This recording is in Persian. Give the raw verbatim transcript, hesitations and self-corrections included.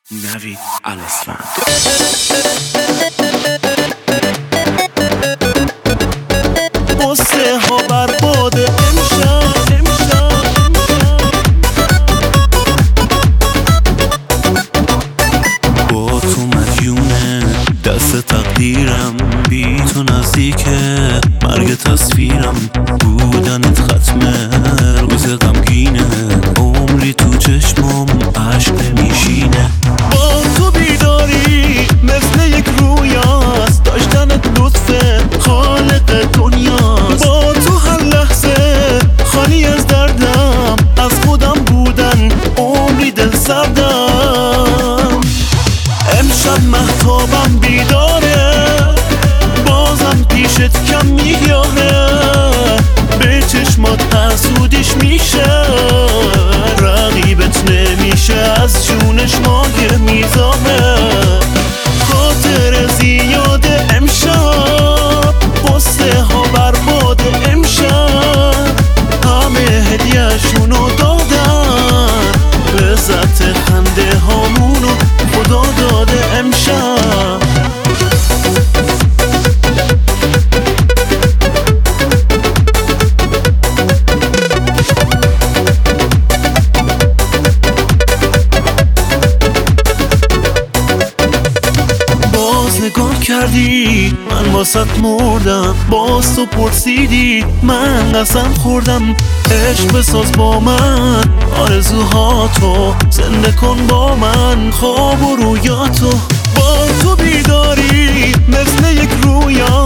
نوید الاسفند. قصه ها برباد امشب امشب با تو مدیونه دست تقدیرم، بی تو نزدیکه مرگ تصویرم، بودنت ختمه روز غمگینه، عمری تو چشمم عشق نمیشینه. با تو بیداری مثل یک رویاست، داشتنت لطفه خالق دنیاست. با تو هر لحظه خالی از دردم، از خودم بودن عمری دل سردم. امشب مهتابم بیداره، بازم پیشت کم میاره، به چشمات حسودیش میشه، رقیبت نمیشه، از جونش مایه میزانه. خاطر زیاد امشب، قصه ها برباد امشب، همه هدیه‌شونو دادن، لذت خنده هامونو خدا داده امشب. نگاه کردی من واسط مردم، باز تو پرسیدی من قسم خوردم. عشق بساز با من آرزوهاتو، زنده کن با من خواب و رویاتو. با تو بیداری مثل یک رویا